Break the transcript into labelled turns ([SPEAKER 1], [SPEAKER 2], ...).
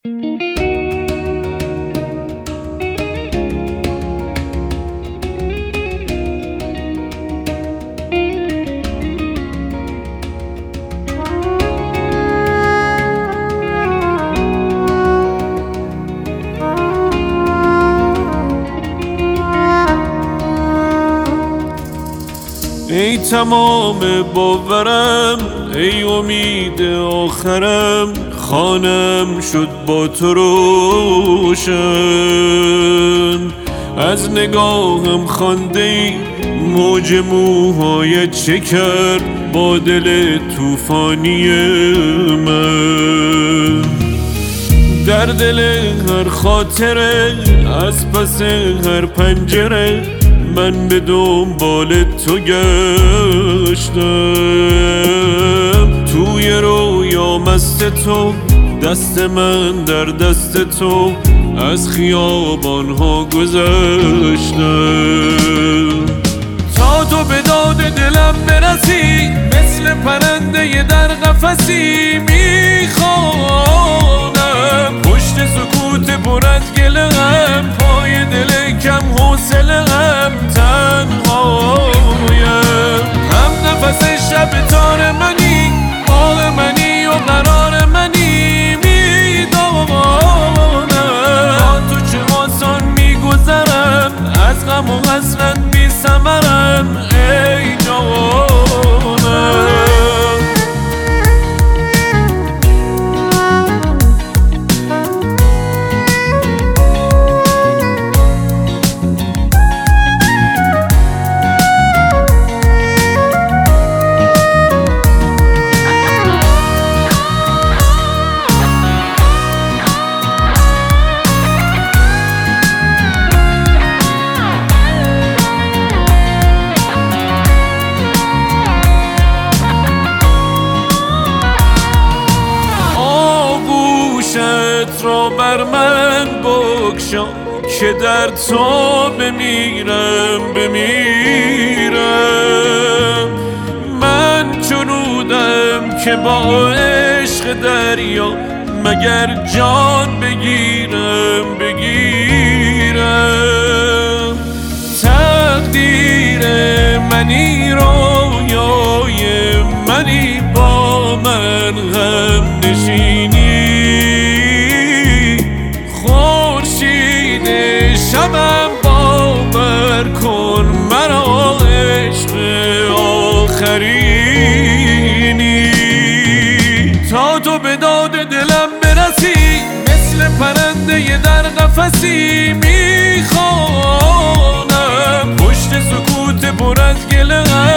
[SPEAKER 1] ای تمام باورم، ای امید آخرم، خانم شد با تو روشن. از نگاهم خوانده ای موج موهای چه کرد با دل طوفانی من. در دل هر خاطره از پس هر پنجره من به دنبال تو گشتم. توی رویا مست تو، دست من در دست تو، از خیابانها گذشتم. تا تو به داد دلم برسی، مثل پرنده در قفسی میخوانم. پشت سکوت پر از گله‌ام، پای دل کم حوصله‌ام، تنهایم. هم نفس شب تار منی، باغ منی و قرار منی، میدانم با تو چه آسان میگذرم، از غم و حسرت بی ثمرم ای جانم. را بر من بگشا که در تو بمیرم. من چنودم که با عشق دریا مگر جان بگیرم. تقدیر منی، رویای منی، با من غم نشینی. شبم باور کن مرا عشق آخرینی. تا تو به داد دلم برسی، مثل پرنده در قفسی میخوانم. پشت سکوت پر از گله‌ام